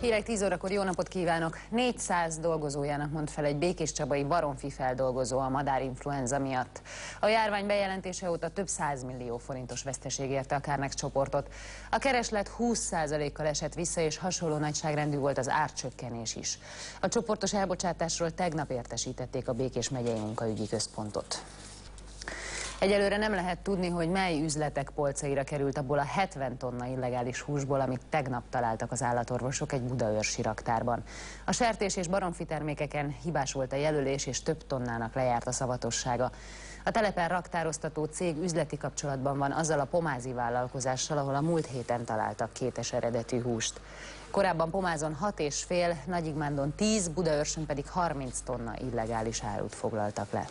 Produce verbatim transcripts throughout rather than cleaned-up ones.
Hírek tíz órakor, jó napot kívánok! négyszáz dolgozójának mond fel egy békéscsabai baromfi feldolgozó a madárinfluenza miatt. A járvány bejelentése óta több százmillió forintos veszteség érte a Kárnex csoportot. A kereslet húsz százalékkal esett vissza, és hasonló nagyságrendű volt az árcsökkenés is. A csoportos elbocsátásról tegnap értesítették a Békés megyei munkaügyi központot. Egyelőre nem lehet tudni, hogy mely üzletek polcaira került abból a hetven tonna illegális húsból, amit tegnap találtak az állatorvosok egy budaörsi raktárban. A sertés és baromfi termékeken hibás volt a jelölés, és több tonnának lejárt a szavatossága. A telepen raktároztató cég üzleti kapcsolatban van azzal a pomázi vállalkozással, ahol a múlt héten találtak kétes eredetű húst. Korábban Pomázon hat és fél, Nagyigmándon tíz, Budaörsön pedig harminc tonna illegális árut foglaltak le.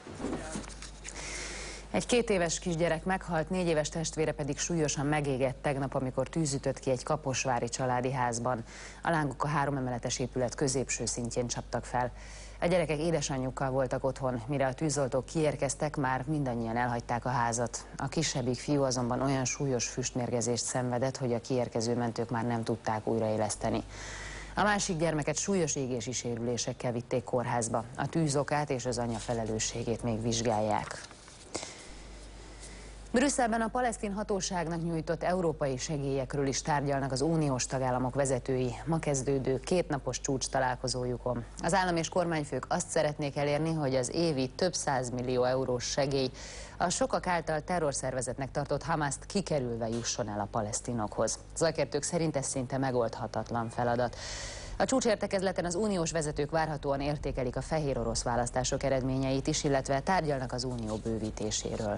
Egy két éves kisgyerek meghalt, négy éves testvére pedig súlyosan megégett tegnap, amikor tűz ütött ki egy kaposvári családi házban. A lángok a három emeletes épület középső szintjén csaptak fel. A gyerekek édesanyjukkal voltak otthon, mire a tűzoltók kiérkeztek, már mindannyian elhagyták a házat. A kisebbik fiú azonban olyan súlyos füstmérgezést szenvedett, hogy a kiérkező mentők már nem tudták újraéleszteni. A másik gyermeket súlyos égési sérülésekkel vitték kórházba. A tűzokát és az anya felelősségét még vizsgálják. Brüsszelben a palesztin hatóságnak nyújtott európai segélyekről is tárgyalnak az uniós tagállamok vezetői ma kezdődő kétnapos csúcs találkozójukon. Az állam és kormányfők azt szeretnék elérni, hogy az évi több százmillió eurós segély a sokak által terrorszervezetnek tartott Hamaszt kikerülve jusson el a palesztinokhoz. Szakértők szerint ez szinte megoldhatatlan feladat. A csúcsértekezleten az uniós vezetők várhatóan értékelik a fehér orosz választások eredményeit is, illetve tárgyalnak az unió bővítéséről.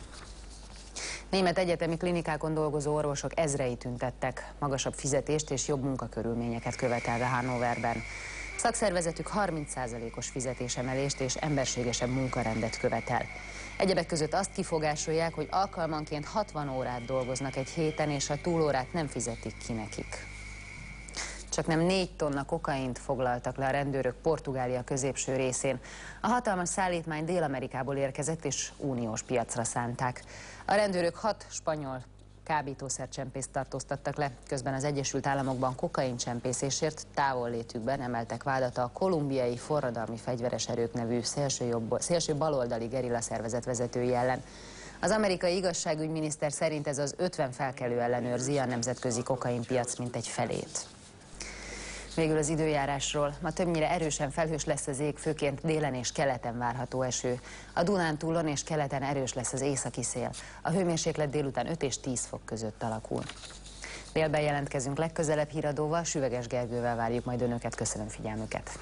Német egyetemi klinikákon dolgozó orvosok ezrei tüntettek, magasabb fizetést és jobb munkakörülményeket követelve Hannoverben. Szakszervezetük harminc százalékos fizetésemelést és emberségesebb munkarendet követel. Egyebek között azt kifogásolják, hogy alkalmanként hatvan órát dolgoznak egy héten, és a túlórát nem fizetik ki nekik. Csak nem négy tonna kokaint foglaltak le a rendőrök Portugália középső részén. A hatalmas szállítmány Dél-Amerikából érkezett, és uniós piacra szánták. A rendőrök hat spanyol kábítószercsempészt tartóztattak le, közben az Egyesült Államokban kokaincsempészésért távollétükben emeltek vádat a kolumbiai forradalmi fegyveres erők nevű szélső, jobb, szélső baloldali gerilla szervezet vezetői ellen. Az amerikai igazságügyminiszter szerint ez az ötven felkelő ellenőrzi a nemzetközi kokainpiac mintegy felét. Végül az időjárásról. Ma többnyire erősen felhős lesz az ég, főként délen és keleten várható eső. A Dunántúlon és keleten erős lesz az északi szél. A hőmérséklet délután öt és tíz fok között alakul. Délben jelentkezünk legközelebb híradóval, Süveges Gergővel várjuk majd önöket. Köszönöm figyelmüket!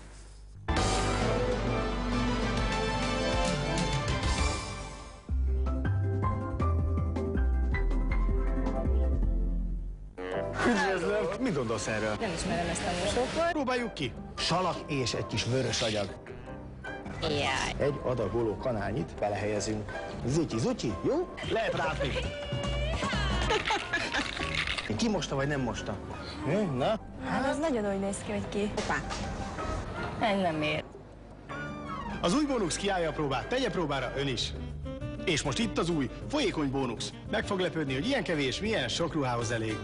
Üdvözlöm! Mit gondolsz erről? Nem ismerem ezt a mosókot. Próbáljuk ki! Salak és egy kis vörös agyag. Jaj. Egy adagoló kanálnyit belehelyezünk. Zutyi-zutyi, jó? Lehet rátni. Ki mosta vagy nem mosta? Na? Hát az nagyon úgy néz ki, hogy ki. Hoppá. Ez nem ér. Az új bónusz kiállja a próbát, tegye próbára ön is. És most itt az új, folyékony bónusz. Meg fog lepődni, hogy ilyen kevés, milyen sok ruhához elég.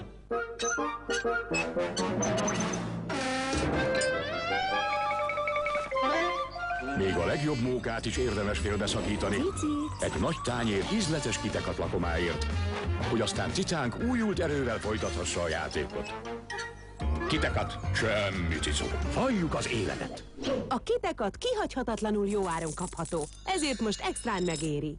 Még a legjobb mókát is érdemes félbeszakítani. Egy nagy tányér ízletes kitekat lakomáért, hogy aztán cicánk újult erővel folytathassa a játékot. Kitekat, semmi cicó. Halljuk az életet. A kitekat kihagyhatatlanul jó áron kapható, ezért most extrán megéri.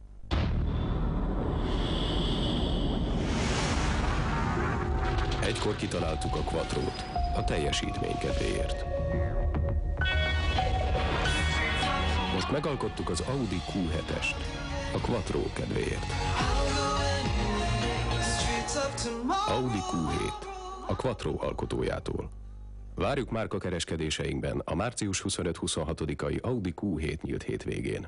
Egykor kitaláltuk a Quattrót, a teljesítmény kedvéért. Most megalkottuk az Audi kú hetest, a Quattro kedvéért. Audi kú hét, a Quattro alkotójától. Várjuk márkakereskedéseinkben a március huszonöt-huszonhatodikai Audi kú hét nyílt hétvégén.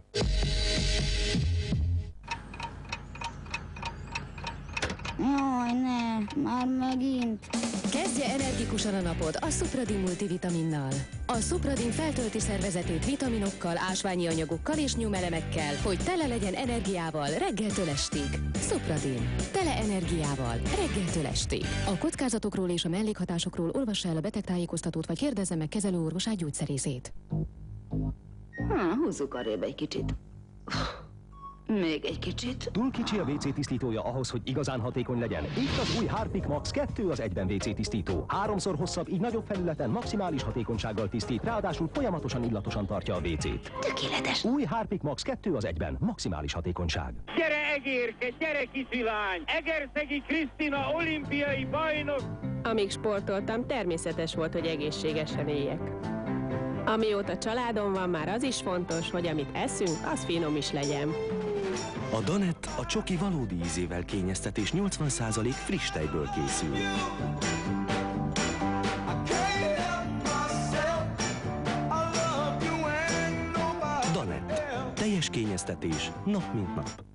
Jaj, ne, már megint. Kezdje energikusan a napot a Supradin multivitaminnal. A Supradin feltölti szervezetét vitaminokkal, ásványi anyagokkal és nyumelemekkel, hogy tele legyen energiával reggeltől estig. Supradin. Tele energiával reggeltől estig. A kockázatokról és a mellékhatásokról olvassa el a betegtájékoztatót, vagy kérdezze meg kezelőorvosát, gyógyszerészét. Ha, húzzuk arrébb egy kicsit. Még egy kicsit. Túl kicsi a vé cé tisztítója ahhoz, hogy igazán hatékony legyen. Itt az új Harpic Max kettő az egyben vé cé tisztító. Háromszor hosszabb, így nagyobb felületen maximális hatékonysággal tisztít, ráadásul folyamatosan illatosan tartja a vécét. Tökéletes. Új Harpic Max kettő az egyben, maximális hatékonyság. Gyere Egérke, gyere kisilány! Egerszegi Krisztina olimpiai bajnok! Amíg sportoltam, természetes volt, hogy egészségesen éljek. Amióta családom van, már az is fontos, hogy amit eszünk, az finom is legyen. A Danett a csoki valódi ízével kényeztet és nyolcvan százalék friss tejből készül. Danett. Teljes kényeztetés nap mint nap.